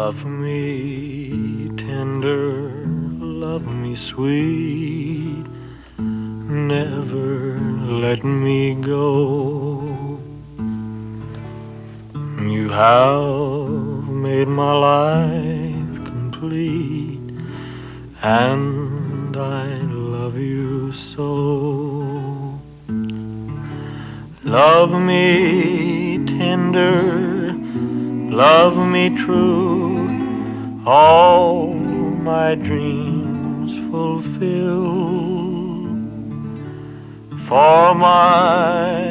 Love me tender, love me sweet, never let me go. You have made my life complete, and I love you so. Love me tender, love me true, all my dreams fulfill. For my